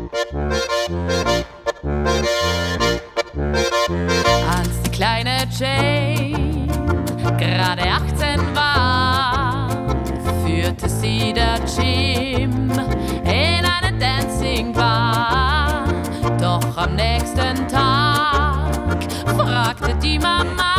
Als die kleine Jane gerade 18 war, führte sie der Jim in eine Dancing Bar. Doch am nächsten Tag fragte die Mama: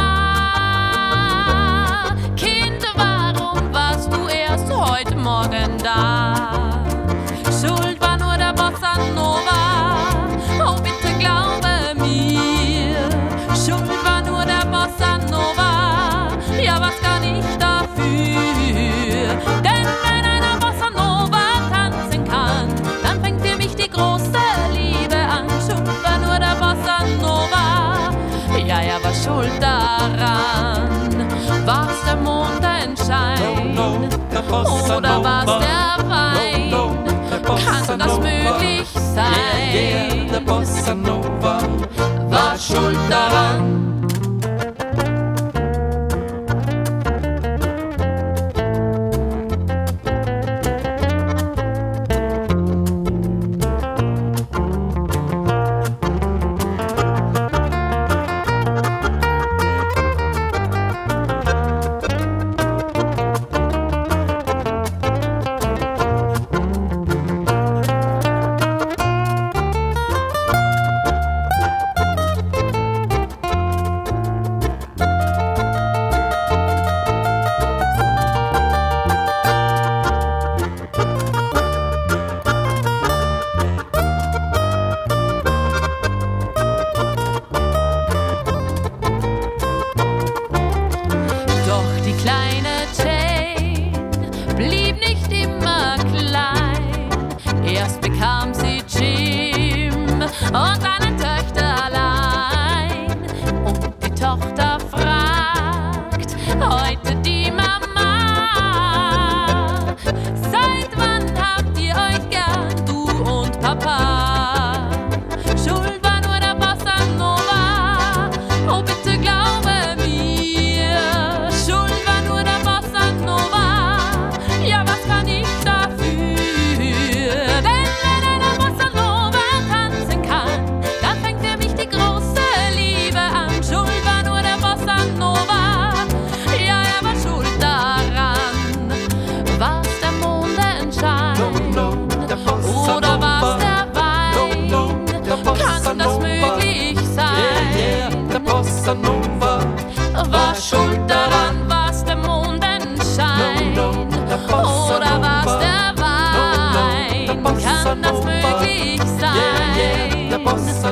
Kind, warum warst du erst heute Morgen da? Schuld war nur der Bossa Nova, oh bitte glaube mir. Schuld war nur der Bossa Nova, ja was kann ich dafür? Denn wenn einer Bossa Nova tanzen kann, dann fängt für mich die große Liebe an. Schuld war nur der Bossa Nova, ja was schuld daran? War's der Mondenschein oder war's der Wein? Kann das möglich sein? Der Bossa Nova War schuld daran? Kleine Jane blieb nicht immer klein. Erst bekam sie Jim und seine Töchter allein. Und die Tochter fragt heute die Mama: Seit wann habt ihr euch gern, du und Papa? Schuld war nur der Bossa Nova, oh bitte glaube mir. Schuld ja, was kann ich dafür? Denn wenn einer Bossa Nova tanzen kann, dann fängt für mich die große Liebe an. Schuld war nur der Bossa Nova, ja, er war schuld daran. War's der Mondenschein oder war's der Wein? Kann das möglich sein? Der Bossa Nova war schuld daran. War's der Mondenschein oder war's der Wein? Kann das möglich sein? Der Bossa